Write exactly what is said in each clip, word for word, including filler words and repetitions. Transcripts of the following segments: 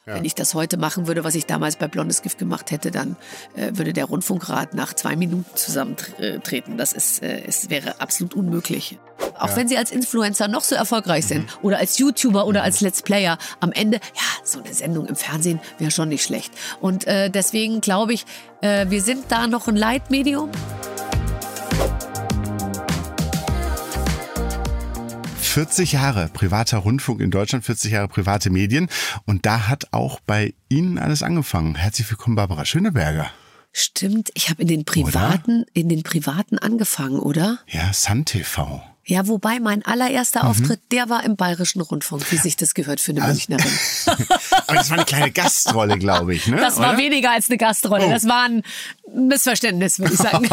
Ja. Wenn ich das heute machen würde, was ich damals bei Blondes Gift gemacht hätte, dann äh, würde der Rundfunkrat nach zwei Minuten zusammentreten. Das ist, äh, es wäre absolut unmöglich. Auch ja. wenn Sie als Influencer noch so erfolgreich sind mhm. oder als YouTuber oder als Let's Player, am Ende, ja, so eine Sendung im Fernsehen wäre schon nicht schlecht. Und äh, deswegen glaube ich, äh, wir sind da noch ein Leitmedium. vierzig Jahre privater Rundfunk in Deutschland, vierzig Jahre private Medien. Und da hat auch bei Ihnen alles angefangen. Herzlich willkommen, Barbara Schöneberger. Stimmt, ich habe in den privaten, oder? in den privaten angefangen, oder? Ja, Sun T V. Ja, wobei mein allererster mhm. Auftritt, der war im Bayerischen Rundfunk, wie sich das gehört für eine also, Münchnerin. Aber das war eine kleine Gastrolle, glaube ich, ne? Das war oder? weniger als eine Gastrolle. Oh. Das war ein Missverständnis, würde ich sagen.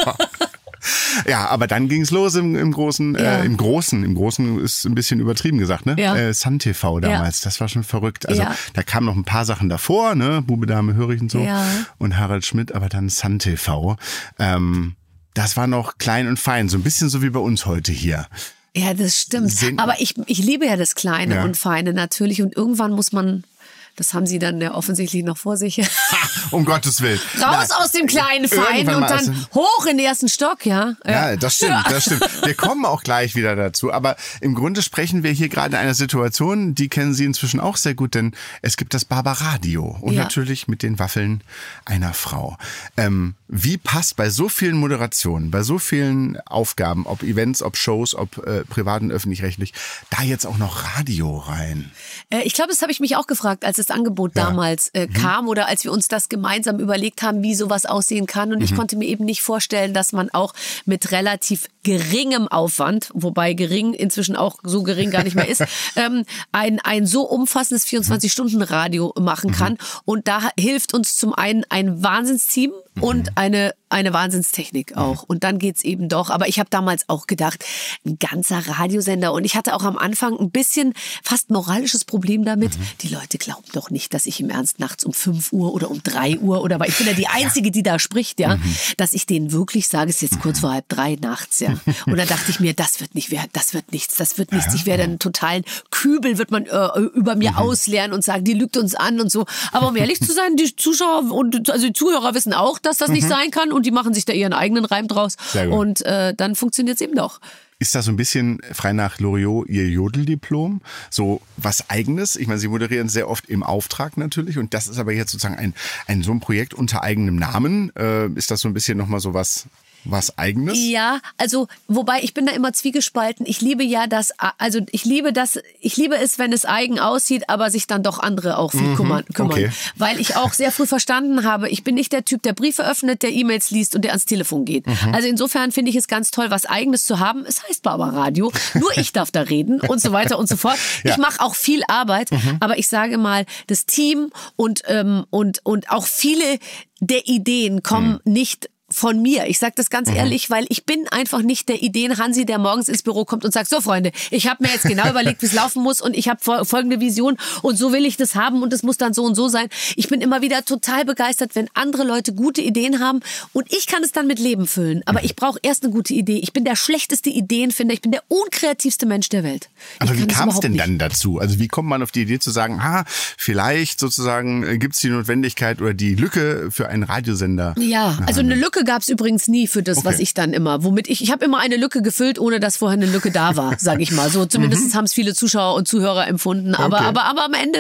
Ja, aber dann ging's los im, im Großen, ja. äh, im Großen, im Großen ist ein bisschen übertrieben gesagt, ne? Ja. Äh, Sun T V damals, ja. das war schon verrückt. Also ja. da kamen noch ein paar Sachen davor, ne? Bube, Dame, Hörig und so. Ja. Und Harald Schmidt, aber dann Sun T V. Ähm, das war noch klein und fein, so ein bisschen so wie bei uns heute hier. Ja, das stimmt. Sind, aber ich, ich liebe ja das Kleine ja. und Feine natürlich und irgendwann muss man... Das haben Sie dann ja offensichtlich noch vor sich. Ha, um Gottes Willen. Raus Na, aus dem kleinen Feinen und dann hoch in den ersten Stock, ja? Ja, ja das stimmt, das stimmt. Wir kommen auch gleich wieder dazu. Aber im Grunde sprechen wir hier gerade in einer Situation, die kennen Sie inzwischen auch sehr gut, denn es gibt das Barbaradio. Und ja. natürlich mit den Waffeln einer Frau. Ähm, wie passt bei so vielen Moderationen, bei so vielen Aufgaben, ob Events, ob Shows, ob äh, privat und öffentlich-rechtlich, da jetzt auch noch Radio rein? Äh, ich glaube, das habe ich mich auch gefragt, als es das Angebot ja. damals äh, mhm. kam oder als wir uns das gemeinsam überlegt haben, wie sowas aussehen kann. Und mhm. ich konnte mir eben nicht vorstellen, dass man auch mit relativ geringem Aufwand, wobei gering inzwischen auch so gering gar nicht mehr ist, ähm, ein, ein so umfassendes vierundzwanzig-Stunden-Radio machen kann. Mhm. Und da hilft uns zum einen ein Wahnsinnsteam mhm. und eine eine Wahnsinnstechnik auch. Und dann geht's eben doch. Aber ich habe damals auch gedacht, ein ganzer Radiosender. Und ich hatte auch am Anfang ein bisschen fast moralisches Problem damit. Mhm. Die Leute glauben doch nicht, dass ich im Ernst nachts um fünf Uhr oder um drei Uhr oder, weil ich bin ja die Einzige, die da spricht, ja, mhm. dass ich denen wirklich sage, es ist jetzt kurz vor halb drei nachts, ja. Und dann dachte ich mir, das wird nicht, das wird nichts, das wird nichts. Ich werde einen totalen Kübel, wird man äh, über mir mhm. ausleeren und sagen, die lügt uns an und so. Aber um ehrlich zu sein, die Zuschauer und also die Zuhörer wissen auch, dass das nicht mhm. sein kann und die machen sich da ihren eigenen Reim draus. Und äh, dann funktioniert es eben doch. Ist das so ein bisschen frei nach Loriot Ihr Jodeldiplom? So was Eigenes? Ich meine, Sie moderieren sehr oft im Auftrag natürlich und das ist aber jetzt sozusagen ein, ein so ein Projekt unter eigenem Namen. Äh, ist das so ein bisschen nochmal so was... Was Eigenes? Ja, also wobei ich bin da immer zwiegespalten. Ich liebe ja das, also ich liebe das, ich liebe es, wenn es eigen aussieht, aber sich dann doch andere auch viel mhm, kümmern, kümmern. Okay. Weil ich auch sehr früh verstanden habe, ich bin nicht der Typ, der Briefe öffnet, der E-Mails liest und der ans Telefon geht. Mhm. Also insofern finde ich es ganz toll, was Eigenes zu haben. Es heißt Barbaradio, nur ich darf da reden und so weiter und so fort. Ja. Ich mache auch viel Arbeit, mhm. aber ich sage mal, das Team und ähm, und und auch viele der Ideen kommen mhm. nicht von mir. Ich sage das ganz mhm. ehrlich, weil ich bin einfach nicht der Ideen-Hansi, der morgens ins Büro kommt und sagt, so Freunde, ich habe mir jetzt genau überlegt, wie es laufen muss und ich habe folgende Vision und so will ich das haben und es muss dann so und so sein. Ich bin immer wieder total begeistert, wenn andere Leute gute Ideen haben und ich kann es dann mit Leben füllen. Aber mhm. ich brauche erst eine gute Idee. Ich bin der schlechteste Ideenfinder. Ich bin der unkreativste Mensch der Welt. Ich Aber wie kam es denn nicht. dann dazu? Also wie kommt man auf die Idee zu sagen, ha, vielleicht sozusagen gibt es die Notwendigkeit oder die Lücke für einen Radiosender? Ja, also eine Lücke gab es übrigens nie für das, okay. was ich dann immer, womit ich, ich habe immer eine Lücke gefüllt, ohne dass vorher eine Lücke da war, sage ich mal. So zumindest mhm. haben es viele Zuschauer und Zuhörer empfunden. Aber, okay. aber, aber am Ende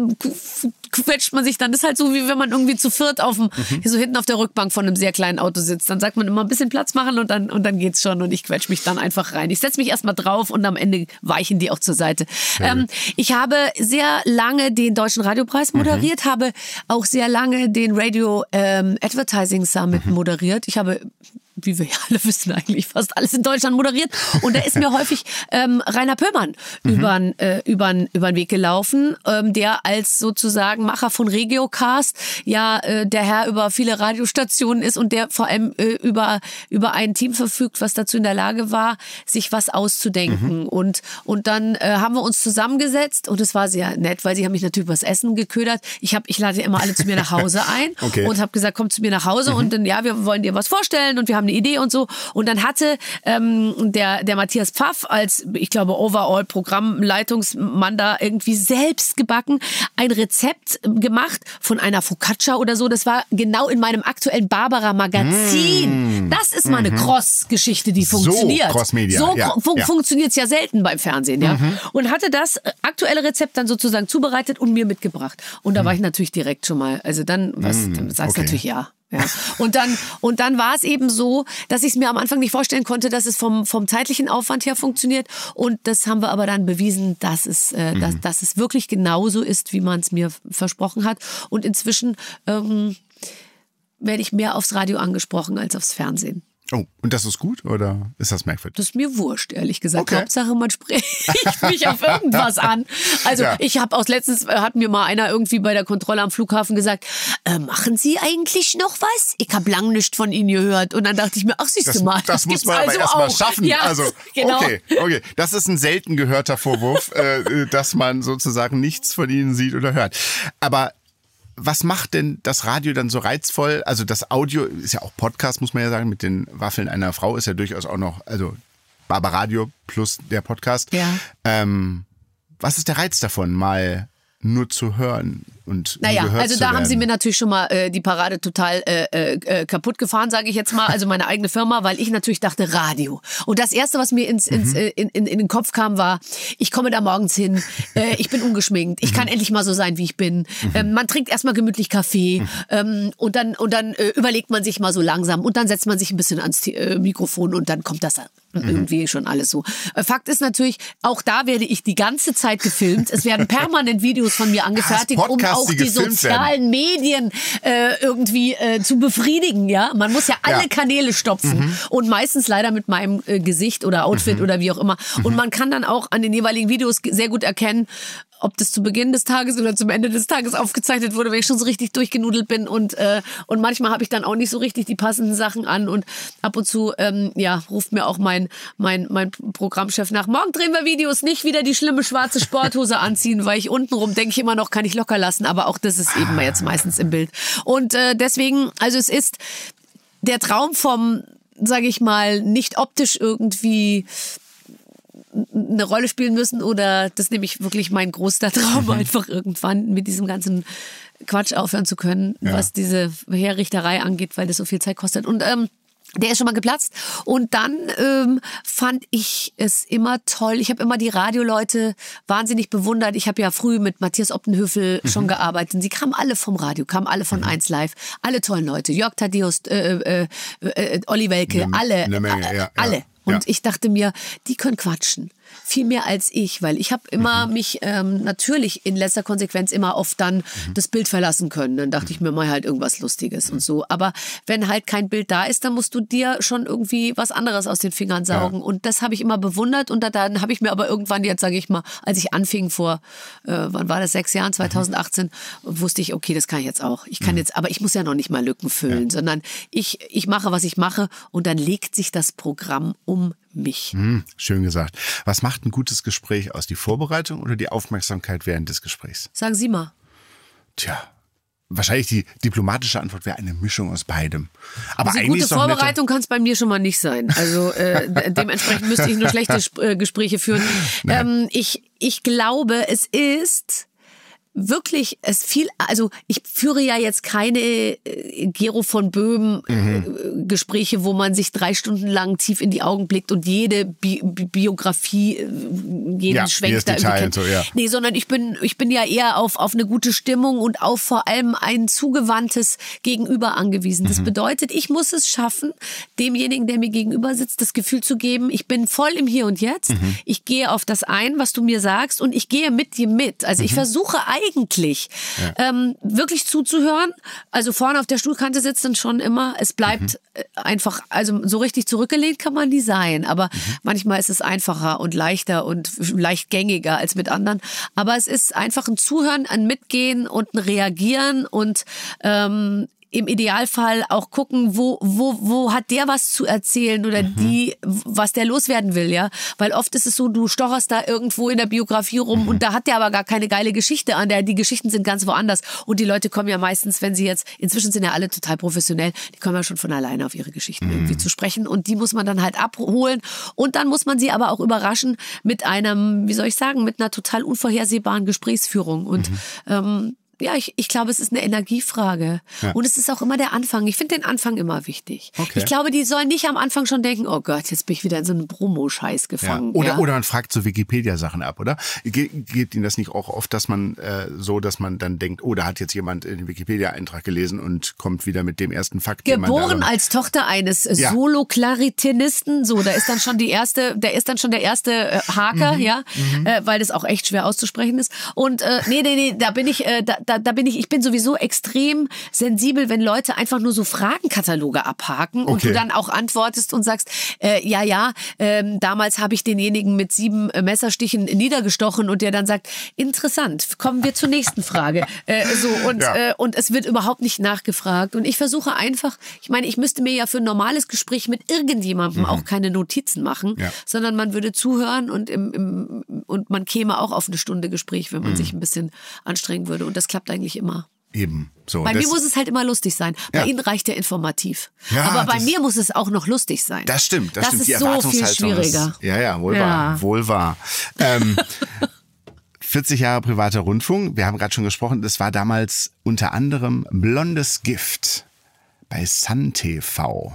äh, quetscht man sich dann. Das ist halt so, wie wenn man irgendwie zu viert auf dem, mhm. so hinten auf der Rückbank von einem sehr kleinen Auto sitzt. Dann sagt man immer ein bisschen Platz machen und dann, und dann geht's schon und ich quetsch mich dann einfach rein. Ich setze mich erstmal drauf und am Ende weichen die auch zur Seite. Ähm, ich habe sehr lange den Deutschen Radiopreis moderiert, mhm. habe auch sehr lange den Radio ähm, Advertising Summit mhm. moderiert. Ich habe, wie wir ja alle wissen, eigentlich fast alles in Deutschland moderiert. Und da ist mir häufig ähm, Rainer Pöllmann mhm. übern, äh, übern, übern Weg gelaufen, ähm, der als sozusagen Macher von Regiocast ja äh, der Herr über viele Radiostationen ist und der vor allem äh, über, über ein Team verfügt, was dazu in der Lage war, sich was auszudenken. Mhm. Und, und dann äh, haben wir uns zusammengesetzt und es war sehr nett, weil sie haben mich natürlich übers Essen geködert. Ich, hab, ich lade immer alle zu mir nach Hause ein okay. und habe gesagt, komm zu mir nach Hause mhm. und dann, ja, wir wollen dir was vorstellen und wir haben eine Idee und so. Und dann hatte ähm, der, der Matthias Pfaff als, ich glaube, Overall-Programmleitungsmann da irgendwie selbst gebacken ein Rezept gemacht von einer Focaccia oder so. Das war genau in meinem aktuellen Barbara-Magazin. Mm. Das ist mal eine Cross-Geschichte, die funktioniert. So Cross-Media. So ja, fun- ja. funktioniert es ja selten beim Fernsehen. Ja? Mhm. Und hatte das aktuelle Rezept dann sozusagen zubereitet und mir mitgebracht. Und da war ich natürlich direkt schon mal, also dann, was, dann sagst du okay. natürlich ja. Ja. Und dann, und dann war es eben so, dass ich es mir am Anfang nicht vorstellen konnte, dass es vom, vom zeitlichen Aufwand her funktioniert. Und das haben wir aber dann bewiesen, dass es, äh, mhm. dass, dass es wirklich genauso ist, wie man es mir versprochen hat. Und inzwischen ähm, werde ich mehr aufs Radio angesprochen als aufs Fernsehen. Oh, und das ist gut oder ist das merkwürdig? Das ist mir wurscht, ehrlich gesagt. Okay. Hauptsache, man spricht mich auf irgendwas an. Also ja. ich habe aus letztens, hat mir mal einer irgendwie bei der Kontrolle am Flughafen gesagt, äh, machen Sie eigentlich noch was? Ich habe lang nichts von Ihnen gehört. Und dann dachte ich mir, ach siehst das, du mal. Das, das muss man also aber erstmal schaffen. Ja, also, genau. okay, okay. Das ist ein selten gehörter Vorwurf, äh, dass man sozusagen nichts von Ihnen sieht oder hört. Aber was macht denn das Radio dann so reizvoll? Also das Audio ist ja auch Podcast, muss man ja sagen, mit den Waffeln einer Frau ist ja durchaus auch noch, also Barbaradio plus der Podcast. Ja. Ähm, was ist der Reiz davon, mal nur zu hören und naja, gehört also zu da werden? haben sie mir natürlich schon mal äh, die Parade total äh, äh, kaputt gefahren, sage ich jetzt mal, also meine eigene Firma, weil ich natürlich dachte Radio. Und das Erste, was mir ins, ins, äh, in, in, in den Kopf kam, war, ich komme da morgens hin, äh, ich bin ungeschminkt, ich kann endlich mal so sein, wie ich bin. Ähm, man trinkt erstmal gemütlich Kaffee ähm, und dann, und dann äh, überlegt man sich mal so langsam und dann setzt man sich ein bisschen ans äh, Mikrofon und dann kommt das irgendwie schon alles so. Äh, Fakt ist natürlich, auch da werde ich die ganze Zeit gefilmt. Es werden permanent Videos von mir angefertigt, um auch die, die sozialen Medien äh, irgendwie äh, zu befriedigen. Ja, man muss ja alle ja. Kanäle stopfen mhm. und meistens leider mit meinem äh, Gesicht oder Outfit mhm. oder wie auch immer. Mhm. Und man kann dann auch an den jeweiligen Videos sehr gut erkennen, ob das zu Beginn des Tages oder zum Ende des Tages aufgezeichnet wurde, wenn ich schon so richtig durchgenudelt bin und äh, und manchmal habe ich dann auch nicht so richtig die passenden Sachen an und ab und zu ähm, ja ruft mir auch mein mein mein Programmchef nach, morgen drehen wir Videos, nicht wieder die schlimme schwarze Sporthose anziehen, weil ich untenrum denke ich immer noch, kann ich locker lassen, aber auch das ist eben jetzt meistens im Bild. Und äh, deswegen, also es ist der Traum vom, sage ich mal, nicht optisch irgendwie eine Rolle spielen müssen oder das ist nämlich wirklich mein größter Traum, mhm. einfach irgendwann mit diesem ganzen Quatsch aufhören zu können, ja. was diese Herrichterei angeht, weil das so viel Zeit kostet. Und ähm, der ist schon mal geplatzt. Und dann ähm, fand ich es immer toll. Ich habe immer die Radioleute wahnsinnig bewundert. Ich habe ja früh mit Matthias Optenhöfel mhm. schon gearbeitet. Und sie kamen alle vom Radio, kamen alle von mhm. eins Live. Alle tollen Leute. Jörg Thaddeus, äh, äh, äh, Olli Welke, eine, alle. Eine Menge, äh, ja, alle. Ja. Und ja. ich dachte mir, die können quatschen. Viel mehr als ich, weil ich habe immer mhm. mich ähm, natürlich in letzter Konsequenz immer oft dann mhm. das Bild verlassen können. Dann dachte ich mir mal halt irgendwas Lustiges mhm. und so. Aber wenn halt kein Bild da ist, dann musst du dir schon irgendwie was anderes aus den Fingern saugen. Ja. Und das habe ich immer bewundert. Und dann habe ich mir aber irgendwann jetzt, sage ich mal, als ich anfing vor, äh, wann war das, sechs Jahren, zwanzig achtzehn, mhm. wusste ich, okay, das kann ich jetzt auch. Ich kann mhm. jetzt, aber ich muss ja noch nicht mal Lücken füllen, ja. sondern ich, ich mache, was ich mache und dann legt sich das Programm um mich. Hm, schön gesagt. Was macht ein gutes Gespräch aus? Die Vorbereitung oder die Aufmerksamkeit während des Gesprächs? Sagen Sie mal. Tja, wahrscheinlich die diplomatische Antwort wäre eine Mischung aus beidem. Aber also eigentlich gute ist doch Vorbereitung kann es bei mir schon mal nicht sein. Also äh, dementsprechend müsste ich nur schlechte Sp- äh, Gespräche führen. Ähm, ich, ich glaube, es ist wirklich, es viel, also ich führe ja jetzt keine äh, Gero von Böhm äh, mhm. Gespräche, wo man sich drei Stunden lang tief in die Augen blickt und jede Bi- Bi- Biografie, äh, jeden ja, Schwenk da irgendwie kennt. So, ja. Nee, sondern ich bin, ich bin ja eher auf, auf eine gute Stimmung und auf vor allem ein zugewandtes Gegenüber angewiesen. Das mhm. bedeutet, ich muss es schaffen, demjenigen, der mir gegenüber sitzt, das Gefühl zu geben, ich bin voll im Hier und Jetzt. Mhm. Ich gehe auf das ein, was du mir sagst und ich gehe mit dir mit. Also mhm. ich versuche eigentlich ja. ähm, wirklich zuzuhören. Also vorne auf der Stuhlkante sitzt dann schon immer. Es bleibt mhm. einfach, also so richtig zurückgelehnt kann man nie sein. Aber mhm. manchmal ist es einfacher und leichter und leicht gängiger als mit anderen. Aber es ist einfach ein Zuhören, ein Mitgehen und ein Reagieren und ähm, im Idealfall auch gucken, wo, wo, wo hat der was zu erzählen oder mhm. die, was der loswerden will, ja. Weil oft ist es so, du stocherst da irgendwo in der Biografie rum mhm. und da hat der aber gar keine geile Geschichte an der, die Geschichten sind ganz woanders. Und die Leute kommen ja meistens, wenn sie jetzt, inzwischen sind ja alle total professionell, die kommen ja schon von alleine auf ihre Geschichten mhm. irgendwie zu sprechen und die muss man dann halt abholen und dann muss man sie aber auch überraschen mit einem, wie soll ich sagen, mit einer total unvorhersehbaren Gesprächsführung und mhm. ähm, ja, ich, ich glaube, es ist eine Energiefrage. Ja. Und es ist auch immer der Anfang. Ich finde den Anfang immer wichtig. Okay. Ich glaube, die sollen nicht am Anfang schon denken, oh Gott, jetzt bin ich wieder in so einen Promo-Scheiß gefangen. Ja. Oder, ja. oder man fragt so Wikipedia-Sachen ab, oder? Ge- geht Ihnen das nicht auch oft, dass man äh, so, dass man dann denkt, oh, da hat jetzt jemand den Wikipedia-Eintrag gelesen und kommt wieder mit dem ersten Fakt. Geboren als Tochter eines ja. Solo-Klaritinisten, so, da ist dann schon die erste, der ist dann schon der erste äh, Haker, mhm. ja, mhm. Äh, weil das auch echt schwer auszusprechen ist. Und äh, nee, nee, nee, da bin ich, äh, da, Da, da bin ich, ich bin sowieso extrem sensibel, wenn Leute einfach nur so Fragenkataloge abhaken und okay. du dann auch antwortest und sagst, äh, ja, ja, ähm, damals habe ich denjenigen mit sieben äh, Messerstichen niedergestochen und der dann sagt, interessant, kommen wir zur nächsten Frage. Äh, so und, ja. äh, und es wird überhaupt nicht nachgefragt und ich versuche einfach, ich meine, ich müsste mir ja für ein normales Gespräch mit irgendjemandem mhm. auch keine Notizen machen, ja. sondern man würde zuhören und, im, im, und man käme auch auf eine Stunde Gespräch, wenn man mhm. sich ein bisschen anstrengen würde und das klappt eigentlich immer. Eben. So, bei mir muss es halt immer lustig sein. Bei ja. Ihnen reicht ja informativ. Ja, aber bei mir muss es auch noch lustig sein. Das stimmt. Das, das stimmt. ist Die so viel schwieriger. Ist, ja, ja, wohl ja. wahr. Wohl wahr. Ähm, vierzig Jahre privater Rundfunk. Wir haben gerade schon gesprochen. Das war damals unter anderem Blondes Gift bei Sun T V.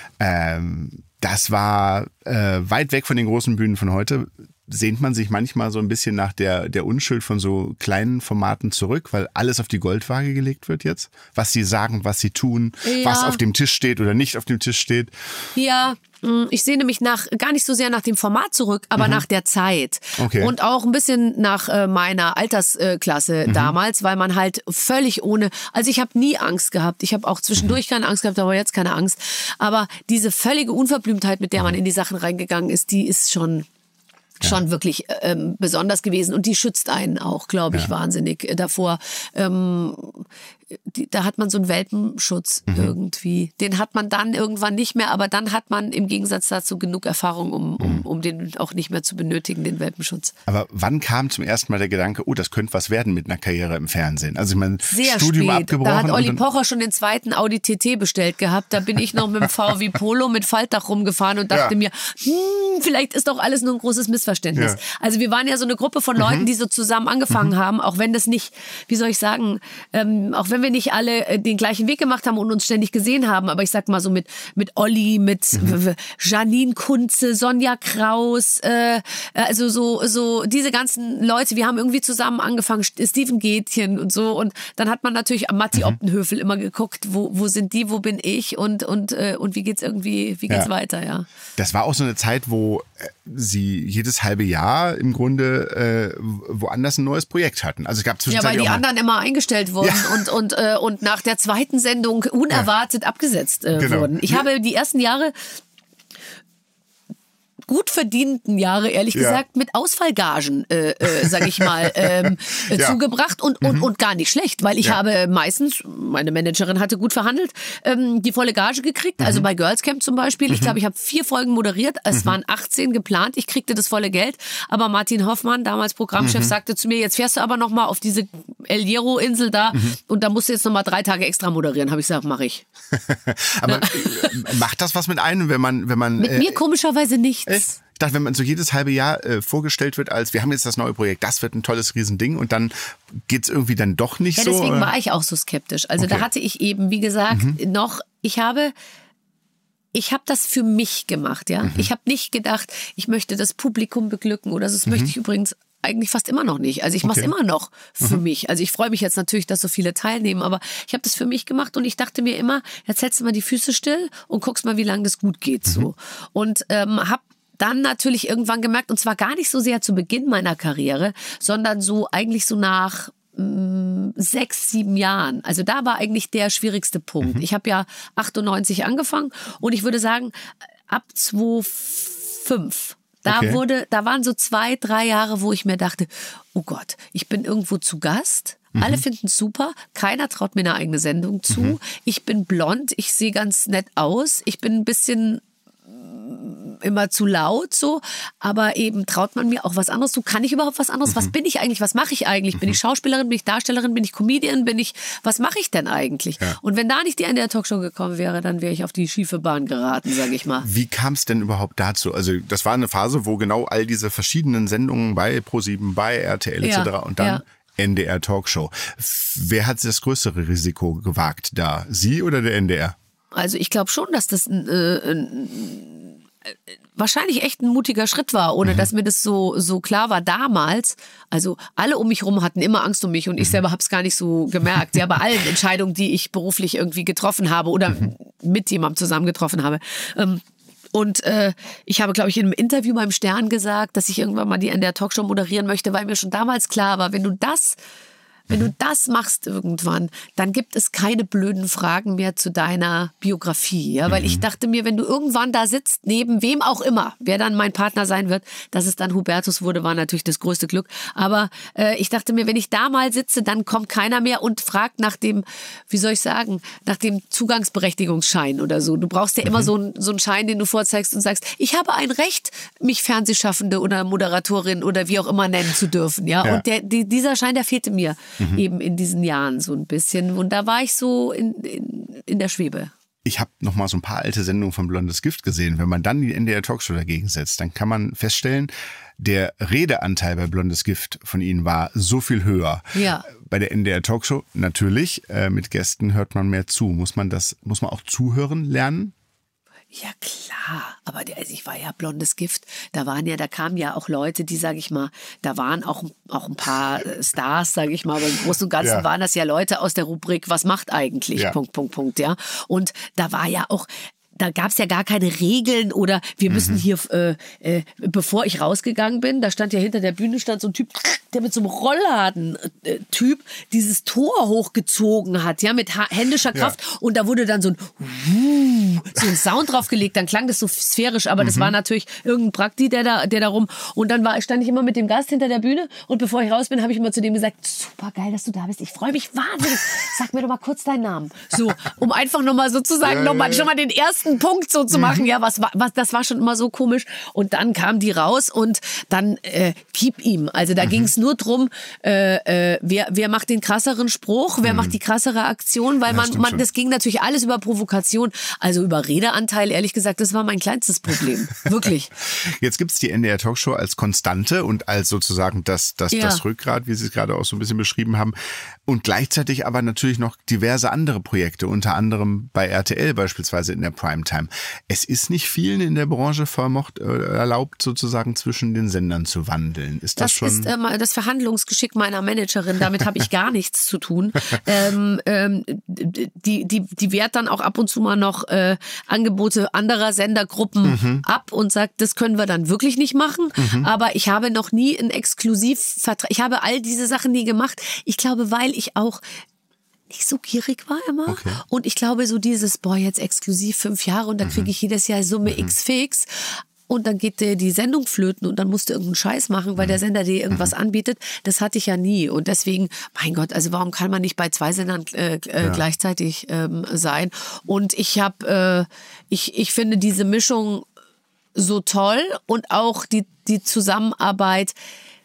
Ähm, das war äh, weit weg von den großen Bühnen von heute. Sehnt man sich manchmal so ein bisschen nach der, der Unschuld von so kleinen Formaten zurück, weil alles auf die Goldwaage gelegt wird jetzt? Was sie sagen, was sie tun, ja. was auf dem Tisch steht oder nicht auf dem Tisch steht? Ja, ich sehne mich nach, gar nicht so sehr nach dem Format zurück, aber mhm. nach der Zeit. Okay. Und auch ein bisschen nach äh, meiner Altersklasse mhm. damals, weil man halt völlig ohne, also ich habe nie Angst gehabt. Ich habe auch zwischendurch mhm. keine Angst gehabt, aber jetzt keine Angst. Aber diese völlige Unverblümtheit, mit der man in die Sachen reingegangen ist, die ist schon... schon ja. wirklich ähm, besonders gewesen und die schützt einen auch, glaube ich, ja. wahnsinnig davor. Ähm, die, da hat man so einen Welpenschutz mhm. irgendwie. Den hat man dann irgendwann nicht mehr, aber dann hat man im Gegensatz dazu genug Erfahrung, um, um, mhm. um den auch nicht mehr zu benötigen, den Welpenschutz. Aber wann kam zum ersten Mal der Gedanke, oh, das könnte was werden mit einer Karriere im Fernsehen? Also ich meine, Sehr Studium spät. abgebrochen. Da hat Olli Pocher schon den zweiten Audi T T bestellt gehabt. Da bin ich noch mit dem V W Polo mit Faltdach rumgefahren und dachte ja. mir, hm, vielleicht ist doch alles nur ein großes Missverständnis. Ja. Also wir waren ja so eine Gruppe von Leuten, mhm. die so zusammen angefangen mhm. haben, auch wenn das nicht, wie soll ich sagen, ähm, auch wenn wir nicht alle äh, den gleichen Weg gemacht haben und uns ständig gesehen haben, aber ich sag mal so mit mit Olli, mit mhm. Janine Kunze, Sonja Kraus, äh, also so so diese ganzen Leute, wir haben irgendwie zusammen angefangen, Steven Gätchen und so und dann hat man natürlich am Matti mhm. Optenhöfel immer geguckt, wo wo sind die, wo bin ich und und äh, und wie geht's irgendwie, wie geht's ja. weiter, ja. Das war auch so eine Zeit, wo sie jedes halbe Jahr im Grunde äh, woanders ein neues Projekt hatten. Also es gab ja, weil die anderen immer eingestellt wurden ja. und und äh, und nach der zweiten Sendung unerwartet ja. abgesetzt äh, genau. wurden. Ich ja. habe die ersten Jahre gut verdienten Jahre, ehrlich ja. gesagt, mit Ausfallgagen, äh, äh, sag ich mal, ähm, äh, ja. zugebracht und, und, mhm. und gar nicht schlecht, weil ich ja. habe meistens, meine Managerin hatte gut verhandelt, ähm, die volle Gage gekriegt, mhm. also bei Girls Camp zum Beispiel. Mhm. Ich glaube, ich habe vier Folgen moderiert, es mhm. waren achtzehn geplant, ich kriegte das volle Geld, aber Martin Hoffmann, damals Programmchef, mhm. sagte zu mir, jetzt fährst du aber noch mal auf diese El Hierro-Insel da mhm. und da musst du jetzt noch mal drei Tage extra moderieren. Habe ich gesagt, mache ich. Aber macht das was mit einem, wenn man... wenn man mit äh, mir komischerweise nichts. Äh, Ich dachte, wenn man so jedes halbe Jahr äh, vorgestellt wird als, wir haben jetzt das neue Projekt, das wird ein tolles Riesending und dann geht's irgendwie dann doch nicht ja, so. Deswegen oder? war ich auch so skeptisch. Also okay. da hatte ich eben, wie gesagt, mhm. noch, ich habe... Ich habe das für mich gemacht, ja. Mhm. Ich habe nicht gedacht, ich möchte das Publikum beglücken oder das mhm. möchte ich übrigens eigentlich fast immer noch nicht. Also ich mache es okay. immer noch für mhm. mich. Also ich freue mich jetzt natürlich, dass so viele teilnehmen, aber ich habe das für mich gemacht und ich dachte mir immer, jetzt hältst du mal die Füße still und guckst mal, wie lange das gut geht mhm. so. Und ähm, habe dann natürlich irgendwann gemerkt, und zwar gar nicht so sehr zu Beginn meiner Karriere, sondern so eigentlich so nach sechs, sieben Jahren. Also da war eigentlich der schwierigste Punkt. Mhm. Ich habe ja achtundneunzig angefangen und ich würde sagen, ab zweitausendfünf, da okay. wurde, da waren so zwei, drei Jahre, wo ich mir dachte, oh Gott, ich bin irgendwo zu Gast. Mhm. Alle finden es super. Keiner traut mir eine eigene Sendung zu. Mhm. Ich bin blond. Ich sehe ganz nett aus. Ich bin ein bisschen immer zu laut so, aber eben traut man mir auch was anderes zu. Kann ich überhaupt was anderes? Mhm. Was bin ich eigentlich? Was mache ich eigentlich? Bin ich Schauspielerin? Bin ich Darstellerin? Bin ich Comedian? Bin ich, was mache ich denn eigentlich? Ja. Und wenn da nicht die N D R-Talkshow gekommen wäre, dann wäre ich auf die schiefe Bahn geraten, sage ich mal. Wie kam es denn überhaupt dazu? Also das war eine Phase, wo genau all diese verschiedenen Sendungen bei ProSieben, bei R T L et cetera. Ja. Und dann ja. N D R-Talkshow. Wer hat das größere Risiko gewagt da? Sie oder der N D R? Also ich glaube schon, dass das ein, äh, ein wahrscheinlich echt ein mutiger Schritt war, ohne mhm. dass mir das so so klar war damals. Also alle um mich rum hatten immer Angst um mich und ich selber habe es gar nicht so gemerkt. Ja, bei allen Entscheidungen, die ich beruflich irgendwie getroffen habe oder mhm. mit jemandem zusammen getroffen habe. Ähm, Und äh, ich habe, glaube ich, in einem Interview beim Stern gesagt, dass ich irgendwann mal die N D R-Talkshow moderieren möchte, weil mir schon damals klar war, wenn du das... Wenn du das machst irgendwann, dann gibt es keine blöden Fragen mehr zu deiner Biografie. Ja? Weil mhm. ich dachte mir, wenn du irgendwann da sitzt, neben wem auch immer, wer dann mein Partner sein wird, dass es dann Hubertus wurde, war natürlich das größte Glück. Aber äh, ich dachte mir, wenn ich da mal sitze, dann kommt keiner mehr und fragt nach dem, wie soll ich sagen, nach dem Zugangsberechtigungsschein oder so. Du brauchst ja mhm. immer so, ein, so einen Schein, den du vorzeigst und sagst, ich habe ein Recht, mich Fernsehschaffende oder Moderatorin oder wie auch immer nennen zu dürfen. Ja? Ja. Und der, die, dieser Schein, der fehlte mir. Mhm. Eben in diesen Jahren so ein bisschen. Und da war ich so in, in, in der Schwebe. Ich habe noch mal so ein paar alte Sendungen von Blondes Gift gesehen. Wenn man dann die N D R-Talkshow dagegen setzt, dann kann man feststellen, der Redeanteil bei Blondes Gift von Ihnen war so viel höher. Ja. Bei der N D R-Talkshow natürlich, äh, mit Gästen hört man mehr zu. Muss man das, muss man auch zuhören lernen? Ja, klar. Aber der, also ich war ja Blondes Gift. Da waren ja, da kamen ja auch Leute, die, sage ich mal, da waren auch, auch ein paar Stars, sage ich mal, aber im Großen und Ganzen ja. waren das ja Leute aus der Rubrik, was macht eigentlich? Ja. Punkt, Punkt, Punkt, ja. Und da war ja auch, da gab es ja gar keine Regeln oder wir müssen mhm. hier, äh, äh, bevor ich rausgegangen bin, da stand ja hinter der Bühne stand so ein Typ, der mit so einem Rollladen-Typ dieses Tor hochgezogen hat, ja, mit ha- händischer Kraft. Ja. Und da wurde dann so ein, uh, so ein Sound draufgelegt, dann klang das so sphärisch, aber mhm. das war natürlich irgendein Prakti, der da, der da rum. Und dann war, stand ich immer mit dem Gast hinter der Bühne und bevor ich raus bin, habe ich immer zu dem gesagt, super geil, dass du da bist, ich freue mich wahnsinnig. Sag mir doch mal kurz deinen Namen. So, um einfach nochmal sozusagen, ja, nochmal, ja, ja. schon mal den ersten Punkt so zu machen, mhm. ja, was war, was, das war schon immer so komisch. Und dann kam die raus und dann äh, gib ihm. Also da mhm. ging es nur drum, äh, äh, wer, wer macht den krasseren Spruch, wer mhm. macht die krassere Aktion, weil ja, man, man das ging natürlich alles über Provokation, also über Redeanteil, ehrlich gesagt, das war mein kleinstes Problem. Wirklich. Jetzt gibt es die N D R-Talkshow als Konstante und als sozusagen das, das, ja. das Rückgrat, wie Sie es gerade auch so ein bisschen beschrieben haben. Und gleichzeitig aber natürlich noch diverse andere Projekte, unter anderem bei R T L beispielsweise in der Primetime. Es ist nicht vielen in der Branche vermocht, äh, erlaubt, sozusagen zwischen den Sendern zu wandeln. Ist das, das schon? Das ist ähm, das Verhandlungsgeschick meiner Managerin. Damit habe ich gar nichts zu tun. Ähm, ähm, die, die, die wehrt dann auch ab und zu mal noch äh, Angebote anderer Sendergruppen mhm. ab und sagt, das können wir dann wirklich nicht machen. Mhm. Aber ich habe noch nie einen Exklusivvertrag. Ich habe all diese Sachen nie gemacht. Ich glaube, weil ich auch nicht so gierig war immer. Okay. Und ich glaube, so dieses, boah, jetzt exklusiv fünf Jahre und dann mhm. kriege ich jedes Jahr Summe mhm. X fix. Und dann geht dir die Sendung flöten und dann musst du irgendeinen Scheiß machen, weil der Sender dir irgendwas anbietet. Das hatte ich ja nie. Und deswegen, mein Gott, also warum kann man nicht bei zwei Sendern äh, äh, ja. gleichzeitig ähm, sein? Und ich habe, äh, ich, ich finde diese Mischung so toll und auch die, die Zusammenarbeit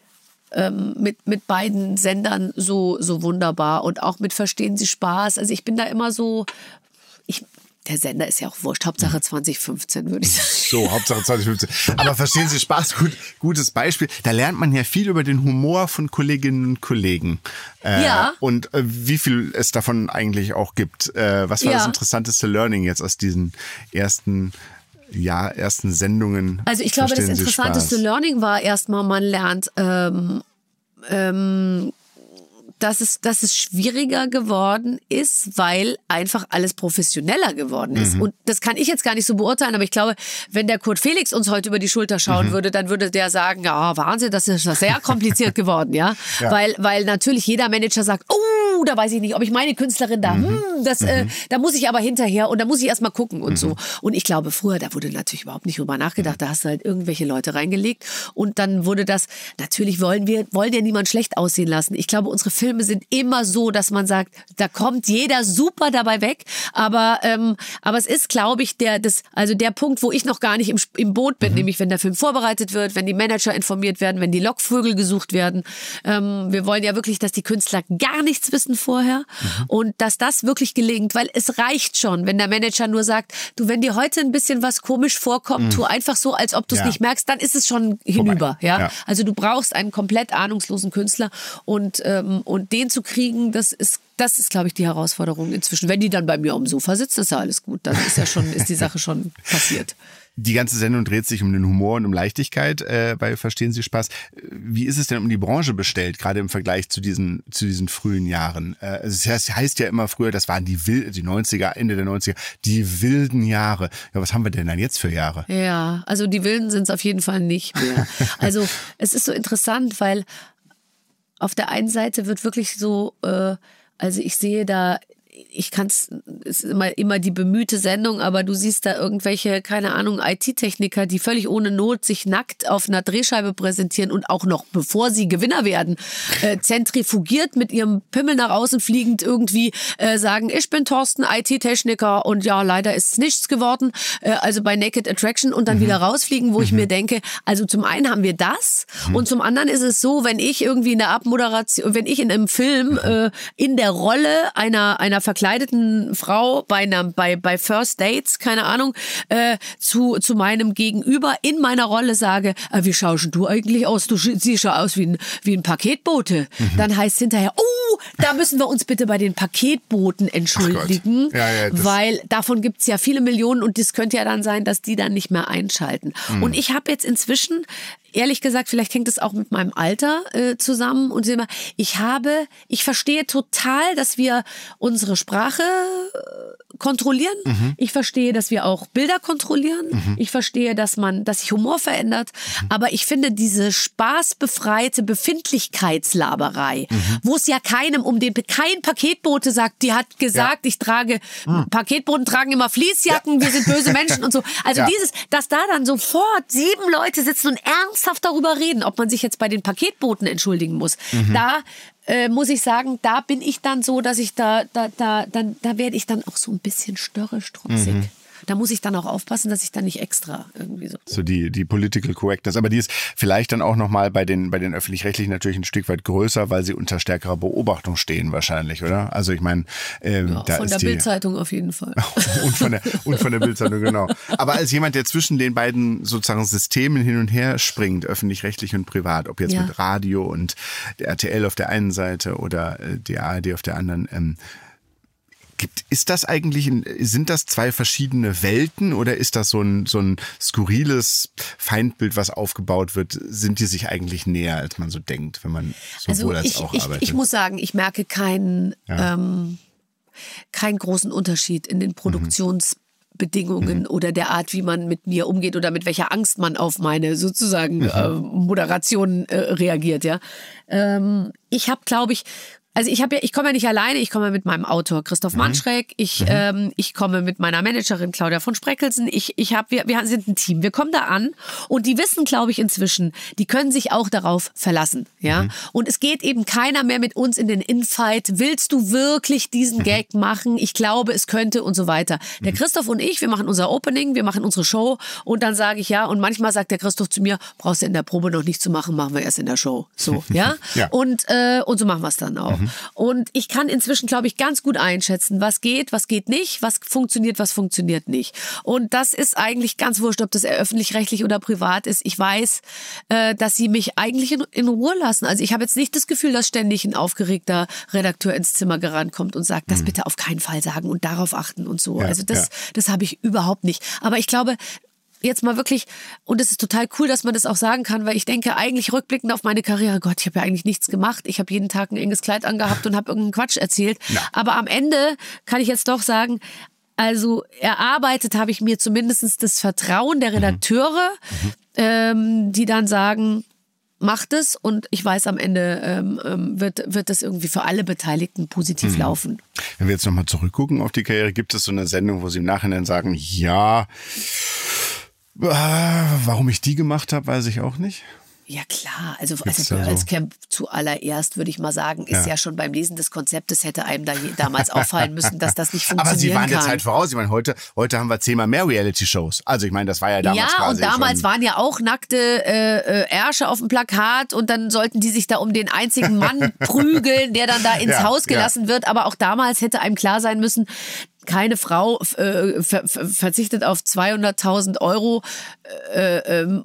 ähm, mit, mit beiden Sendern so, so wunderbar. Und auch mit Verstehen Sie Spaß. Also ich bin da immer so, ich Der Sender ist ja auch wurscht. Hauptsache zwanzig fünfzehn, würde ich sagen. So, Hauptsache zwanzig fünfzehn. Aber verstehen Sie Spaß, gut, gutes Beispiel. Da lernt man ja viel über den Humor von Kolleginnen und Kollegen. Äh, ja. Und äh, wie viel es davon eigentlich auch gibt. Äh, was war ja. das interessanteste Learning jetzt aus diesen ersten, ja, ersten Sendungen? Also ich glaube, das interessanteste Learning war erstmal, man lernt, ähm, ähm, dass es, dass es schwieriger geworden ist, weil einfach alles professioneller geworden ist. Mhm. Und das kann ich jetzt gar nicht so beurteilen, aber ich glaube, wenn der Kurt Felix uns heute über die Schulter schauen mhm. würde, dann würde der sagen, ja, Wahnsinn, das ist sehr kompliziert geworden, ja? ja. Weil, weil natürlich jeder Manager sagt, oh, uh, da weiß ich nicht, ob ich meine Künstlerin da, mhm. hm, das, mhm. äh, da muss ich aber hinterher und da muss ich erst mal gucken und mhm. so. Und ich glaube, früher, da wurde natürlich überhaupt nicht drüber nachgedacht, da hast du halt irgendwelche Leute reingelegt und dann wurde das, natürlich wollen wir, wollen ja niemand schlecht aussehen lassen. Ich glaube, unsere Filme sind immer so, dass man sagt, da kommt jeder super dabei weg, aber, ähm, aber es ist, glaube ich, der, das, also der Punkt, wo ich noch gar nicht im, im Boot bin, mhm. nämlich wenn der Film vorbereitet wird, wenn die Manager informiert werden, wenn die Lockvögel gesucht werden. Ähm, wir wollen ja wirklich, dass die Künstler gar nichts wissen vorher mhm. und dass das wirklich gelingt, weil es reicht schon, wenn der Manager nur sagt, du, wenn dir heute ein bisschen was komisch vorkommt, mhm. tu einfach so, als ob du es ja. nicht merkst, dann ist es schon hinüber. Ja? ja? Also du brauchst einen komplett ahnungslosen Künstler und, ähm, und den zu kriegen, das ist Das ist, glaube ich, die Herausforderung inzwischen. Wenn die dann bei mir am Sofa sitzt, ist ja alles gut. Dann ist ja schon, ist die Sache schon passiert. Die ganze Sendung dreht sich um den Humor und um Leichtigkeit äh, bei Verstehen Sie Spaß. Wie ist es denn um die Branche bestellt, gerade im Vergleich zu diesen zu diesen frühen Jahren? Äh, es heißt ja immer früher, das waren die Wil- die neunziger, Ende der neunziger, die wilden Jahre. Ja, was haben wir denn dann jetzt für Jahre? Ja, also die wilden sind es auf jeden Fall nicht mehr. Also es ist so interessant, weil auf der einen Seite wird wirklich so, äh, also ich sehe da, ich kann's, es ist immer, immer die bemühte Sendung, aber du siehst da irgendwelche, keine Ahnung, I T-Techniker, die völlig ohne Not sich nackt auf einer Drehscheibe präsentieren und auch noch, bevor sie Gewinner werden, äh, zentrifugiert mit ihrem Pimmel nach außen fliegend irgendwie äh, sagen, ich bin Thorsten, I T-Techniker und ja, leider ist es nichts geworden, äh, also bei Naked Attraction und dann mhm. wieder rausfliegen, wo mhm. ich mir denke, also zum einen haben wir das mhm. und zum anderen ist es so, wenn ich irgendwie in der Abmoderation, wenn ich in einem Film mhm. äh, in der Rolle einer, einer verkleideten Frau bei einer, bei, bei First Dates, keine Ahnung, äh, zu, zu meinem Gegenüber in meiner Rolle sage, äh, wie schaust du eigentlich aus? Du siehst ja aus wie ein, wie ein Paketbote. Mhm. Dann heißt hinterher, oh, da müssen wir uns bitte bei den Paketboten entschuldigen, ja, ja, weil davon gibt's ja viele Millionen und das könnte ja dann sein, dass die dann nicht mehr einschalten. Mhm. Und ich habe jetzt inzwischen, ehrlich gesagt, vielleicht hängt es auch mit meinem Alter äh, zusammen und ich habe, ich verstehe total, dass wir unsere Sprache äh, kontrollieren. Mhm. Ich verstehe, dass wir auch Bilder kontrollieren. Mhm. Ich verstehe, dass man, dass sich Humor verändert. Mhm. Aber ich finde diese spaßbefreite Befindlichkeitslaberei, mhm. wo es ja keinem um den, kein Paketbote sagt, die hat gesagt, ja. ich trage, mhm. Paketboten tragen immer Fließjacken, ja. wir sind böse Menschen und so. Also ja. dieses, dass da dann sofort sieben Leute sitzen und ernsthaft darüber reden, ob man sich jetzt bei den Paketboten entschuldigen muss. Mhm. Da äh, muss ich sagen, da bin ich dann so, dass ich da, da, da, dann, da werde ich dann auch so ein bisschen störrisch, trotzig. Mhm. Da muss ich dann auch aufpassen, dass ich dann nicht extra irgendwie so... So die, die Political Correctness. Aber die ist vielleicht dann auch nochmal bei den, bei den Öffentlich-Rechtlichen natürlich ein Stück weit größer, weil sie unter stärkerer Beobachtung stehen wahrscheinlich, oder? Also ich meine... Ähm, ja, da von ist der die Bild-Zeitung auf jeden Fall. und von der, und von der Bild-Zeitung, genau. Aber als jemand, der zwischen den beiden sozusagen Systemen hin und her springt, öffentlich-rechtlich und privat, ob jetzt ja. mit Radio und der R T L auf der einen Seite oder die A R D auf der anderen... Ähm, Gibt, ist das eigentlich, ein, sind das zwei verschiedene Welten oder ist das so ein, so ein skurriles Feindbild, was aufgebaut wird? Sind die sich eigentlich näher, als man so denkt, wenn man sowohl also ich, als auch ich, arbeitet? Ich muss sagen, ich merke keinen, ja. ähm, keinen großen Unterschied in den Produktionsbedingungen mhm. oder der Art, wie man mit mir umgeht oder mit welcher Angst man auf meine sozusagen mhm. äh, Moderation äh, reagiert. Ja, ähm, ich habe, glaube ich, Also ich habe ja, ich komme ja nicht alleine, ich komme mit meinem Autor Christoph mhm. Manschreck, ich, mhm. ähm, ich komme mit meiner Managerin Claudia von Spreckelsen, ich, ich habe, wir, wir sind ein Team, wir kommen da an und die wissen, glaube ich, inzwischen, die können sich auch darauf verlassen, ja. Mhm. Und es geht eben keiner mehr mit uns in den Infight, willst du wirklich diesen mhm. Gag machen? Ich glaube, es könnte und so weiter. Der Christoph und ich, wir machen unser Opening, wir machen unsere Show und dann sage ich ja und manchmal sagt der Christoph zu mir, brauchst du in der Probe noch nicht zu machen, machen wir erst in der Show, so, ja. ja. Und äh, und so machen wir es dann auch. Mhm. Und ich kann inzwischen, glaube ich, ganz gut einschätzen, was geht, was geht nicht, was funktioniert, was funktioniert nicht. Und das ist eigentlich ganz wurscht, ob das öffentlich-rechtlich oder privat ist. Ich weiß, äh, dass sie mich eigentlich in, in Ruhe lassen. Also ich habe jetzt nicht das Gefühl, dass ständig ein aufgeregter Redakteur ins Zimmer gerannt kommt und sagt, das bitte auf keinen Fall sagen und darauf achten und so. Ja, also das, ja. das habe ich überhaupt nicht. Aber ich glaube, jetzt mal wirklich, und es ist total cool, dass man das auch sagen kann, weil ich denke eigentlich rückblickend auf meine Karriere, Gott, ich habe ja eigentlich nichts gemacht. Ich habe jeden Tag ein enges Kleid angehabt und habe irgendeinen Quatsch erzählt. Ja. Aber am Ende kann ich jetzt doch sagen, also erarbeitet habe ich mir zumindest das Vertrauen der Redakteure, mhm. ähm, die dann sagen, macht es und ich weiß, am Ende ähm, wird, wird das irgendwie für alle Beteiligten positiv mhm. laufen. Wenn wir jetzt nochmal zurückgucken auf die Karriere, gibt es so eine Sendung, wo Sie im Nachhinein sagen, ja, äh, warum ich die gemacht habe, weiß ich auch nicht. Ja klar, also als Girls-Camp zuallererst würde ich mal sagen, ist ja. ja schon beim Lesen des Konzeptes hätte einem da je, damals auffallen müssen, dass das nicht funktionieren kann. Aber Sie waren kann. der Zeit voraus. Ich meine, heute, heute haben wir zehnmal mehr Reality-Shows. Also ich meine, das war ja damals Ja, quasi und damals schon waren ja auch nackte äh, äh, Ärsche auf dem Plakat und dann sollten die sich da um den einzigen Mann prügeln, der dann da ins ja, Haus gelassen ja. wird. Aber auch damals hätte einem klar sein müssen, keine Frau äh, ver, ver, verzichtet auf zweihunderttausend Euro, äh, ähm,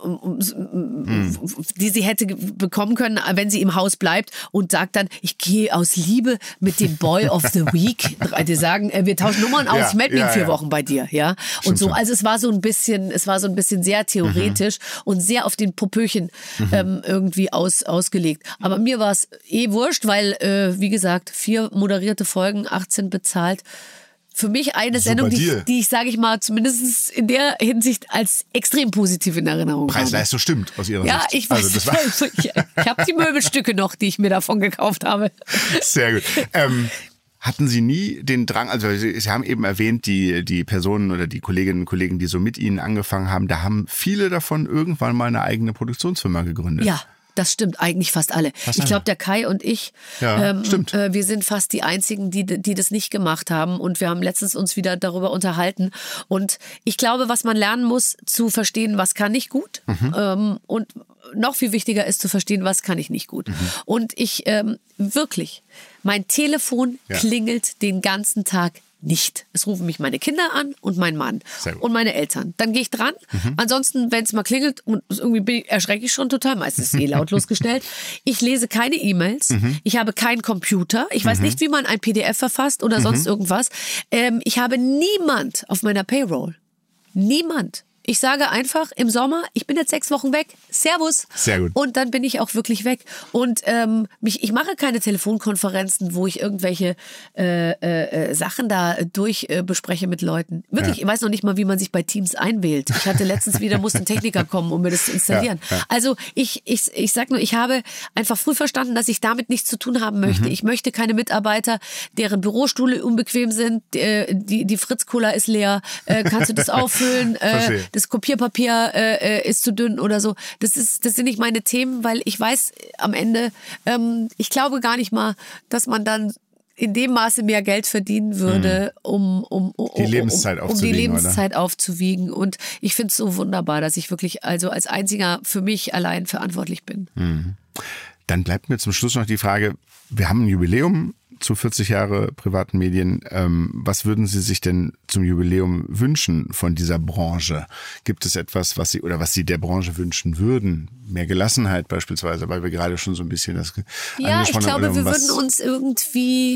hm. die sie hätte bekommen können, wenn sie im Haus bleibt und sagt dann, ich gehe aus Liebe mit dem Boy of the Week. Die sagen, äh, wir tauschen Nummern aus, ja, ich melde mich ja, in vier ja. Wochen bei dir, ja. Stimmt und so, also es war so ein bisschen, es war so ein bisschen sehr theoretisch mhm. und sehr auf den Popöchen mhm. ähm, irgendwie aus, ausgelegt. Aber mir war es eh wurscht, weil, äh, wie gesagt, vier moderierte Folgen, achtzehn bezahlt. Für mich eine Sendung, die, die ich, sage ich mal, zumindest in der Hinsicht als extrem positiv in Erinnerung habe. Preis-Leistung stimmt aus Ihrer ja, Sicht. Ja, ich weiß. Also das war ich ich habe die Möbelstücke noch, die ich mir davon gekauft habe. Sehr gut. Ähm, hatten Sie nie den Drang, also Sie, Sie haben eben erwähnt, die, die Personen oder die Kolleginnen und Kollegen, die so mit Ihnen angefangen haben, da haben viele davon irgendwann mal eine eigene Produktionsfirma gegründet. Ja. Das stimmt, eigentlich fast alle. Fast ich glaube, der Kai und ich, ja, ähm, stimmt. Äh, wir sind fast die Einzigen, die, die das nicht gemacht haben. Und wir haben letztens uns wieder darüber unterhalten. Und ich glaube, was man lernen muss, zu verstehen, was kann ich gut. Mhm. Ähm, und noch viel wichtiger ist zu verstehen, was kann ich nicht gut. Mhm. Und ich ähm, wirklich, mein Telefon ja. klingelt den ganzen Tag nicht. Es rufen mich meine Kinder an und mein Mann und meine Eltern. Dann gehe ich dran. Mhm. Ansonsten, wenn es mal klingelt, und irgendwie erschrecke ich schon total, meistens ist eh lautlos gestellt. Ich lese keine E-Mails. Mhm. Ich habe keinen Computer. Ich weiß mhm. nicht, wie man ein P D F verfasst oder mhm. sonst irgendwas. Ähm, ich habe niemand auf meiner Payroll. Niemand. Ich sage einfach im Sommer, ich bin jetzt sechs Wochen weg, Servus. Sehr gut. Und dann bin ich auch wirklich weg. Und ähm, mich, ich mache keine Telefonkonferenzen, wo ich irgendwelche äh, äh, Sachen da durch äh, bespreche mit Leuten. Wirklich, ja. ich weiß noch nicht mal, wie man sich bei Teams einwählt. Ich hatte letztens wieder, musste ein Techniker kommen, um mir das zu installieren. Ja, ja. Also ich, ich, ich sag nur, ich habe einfach früh verstanden, dass ich damit nichts zu tun haben möchte. Mhm. Ich möchte keine Mitarbeiter, deren Bürostühle unbequem sind, äh, die, die Fritz-Cola ist leer, äh, kannst du das auffüllen? Äh, das Kopierpapier äh, ist zu dünn oder so. Das ist, das sind nicht meine Themen, weil ich weiß am Ende, ähm, ich glaube gar nicht mal, dass man dann in dem Maße mehr Geld verdienen würde, um, um, um, die Lebenszeit um, um die Lebenszeit aufzuwiegen. Und ich finde es so wunderbar, dass ich wirklich also als einziger für mich allein verantwortlich bin. Mhm. Dann bleibt mir zum Schluss noch die Frage, wir haben ein Jubiläum zu vierzig Jahre privaten Medien. Ähm, was würden Sie sich denn zum Jubiläum wünschen von dieser Branche? Gibt es etwas, was Sie oder was Sie der Branche wünschen würden? Mehr Gelassenheit beispielsweise, weil wir gerade schon so ein bisschen das ja, angesprochen haben. Ja, ich glaube, wir würden uns irgendwie...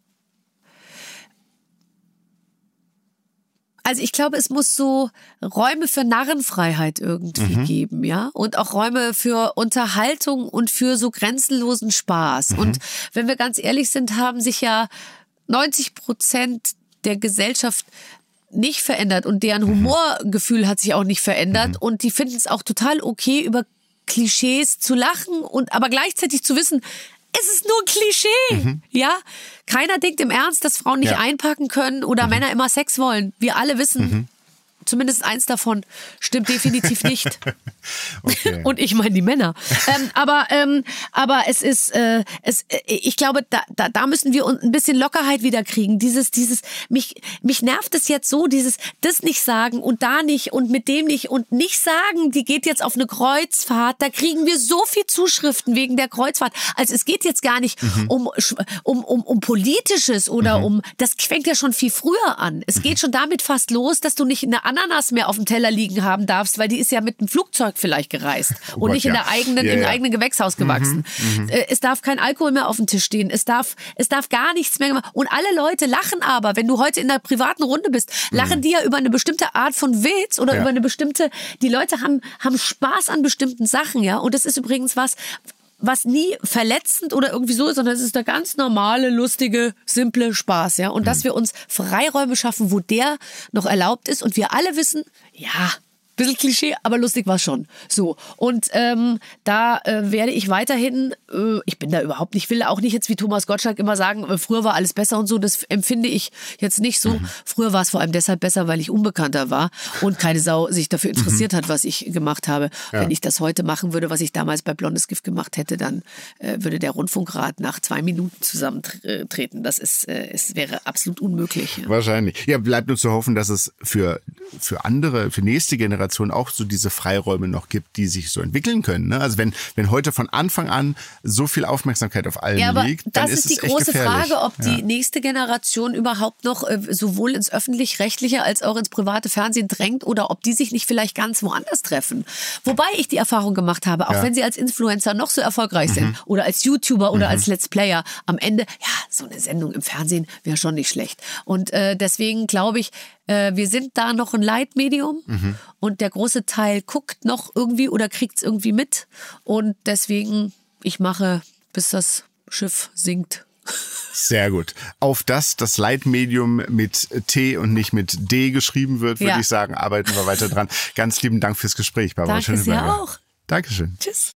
Also ich glaube, es muss so Räume für Narrenfreiheit irgendwie mhm. geben, ja, und auch Räume für Unterhaltung und für so grenzenlosen Spaß. Mhm. Und wenn wir ganz ehrlich sind, haben sich ja neunzig Prozent der Gesellschaft nicht verändert und deren Humorgefühl hat sich auch nicht verändert mhm. und die finden es auch total okay, über Klischees zu lachen und aber gleichzeitig zu wissen, es ist nur ein Klischee, mhm. ja. Keiner denkt im Ernst, dass Frauen nicht ja. einpacken können oder mhm. Männer immer Sex wollen. Wir alle wissen, mhm. zumindest eins davon stimmt definitiv nicht. Okay. Und ich meine die Männer. ähm, aber ähm, aber es ist, äh, es, äh, ich glaube, da, da, da müssen wir ein bisschen Lockerheit wieder kriegen. Dieses, dieses, mich, mich nervt es jetzt so, dieses, das nicht sagen und da nicht und mit dem nicht und nicht sagen, die geht jetzt auf eine Kreuzfahrt. Da kriegen wir so viel Zuschriften wegen der Kreuzfahrt. Also es geht jetzt gar nicht mhm. um, um, um, um Politisches oder mhm. um, das fängt ja schon viel früher an. Es mhm. geht schon damit fast los, dass du nicht eine Ananas mehr auf dem Teller liegen haben darfst, weil die ist ja mit dem Flugzeug vielleicht gereist oh und Gott, nicht in ja. der eigenen, ja, im ja. eigenen Gewächshaus gewachsen. Mhm, mh. Es darf kein Alkohol mehr auf dem Tisch stehen. Es darf, es darf gar nichts mehr gemacht. Und alle Leute lachen aber, wenn du heute in der privaten Runde bist, lachen mhm. die ja über eine bestimmte Art von Witz oder ja. über eine bestimmte, die Leute haben, haben Spaß an bestimmten Sachen, ja. Und das ist übrigens was, was nie verletzend oder irgendwie so ist, sondern es ist der ganz normale, lustige, simple Spaß, ja. Und mhm. dass wir uns Freiräume schaffen, wo der noch erlaubt ist und wir alle wissen, ja, Bisschen Klischee, aber lustig war schon. So, und ähm, da äh, werde ich weiterhin, äh, ich bin da überhaupt nicht, will auch nicht jetzt wie Thomas Gottschalk immer sagen, äh, früher war alles besser und so, das empfinde ich jetzt nicht so. Mhm. Früher war es vor allem deshalb besser, weil ich unbekannter war und keine Sau sich dafür interessiert mhm. hat, was ich gemacht habe. Ja. Wenn ich das heute machen würde, was ich damals bei Blondes Gift gemacht hätte, dann äh, würde der Rundfunkrat nach zwei Minuten zusammentreten. Das ist, äh, es wäre absolut unmöglich. Ja. Wahrscheinlich. Ja, bleibt nur zu hoffen, dass es für, für andere, für nächste Generationen auch so diese Freiräume noch gibt, die sich so entwickeln können. Ne? Also wenn, wenn heute von Anfang an so viel Aufmerksamkeit auf allen ja, aber liegt, dann das ist, ist die es echt große gefährlich. Frage, ob ja. die nächste Generation überhaupt noch äh, sowohl ins öffentlich-rechtliche als auch ins private Fernsehen drängt oder ob die sich nicht vielleicht ganz woanders treffen. Wobei ich die Erfahrung gemacht habe, auch ja. wenn sie als Influencer noch so erfolgreich mhm. sind oder als YouTuber oder mhm. als Let's Player, am Ende, ja, so eine Sendung im Fernsehen wäre schon nicht schlecht. Und äh, deswegen glaube ich, wir sind da noch ein Leitmedium mhm. und der große Teil guckt noch irgendwie oder kriegt es irgendwie mit. Und deswegen, ich mache, bis das Schiff sinkt. Sehr gut. Auf das das Leitmedium mit T und nicht mit D geschrieben wird, würde ja. ich sagen, arbeiten wir weiter dran. Ganz lieben Dank fürs Gespräch, Barbara. Danke sehr auch. Dankeschön. Tschüss.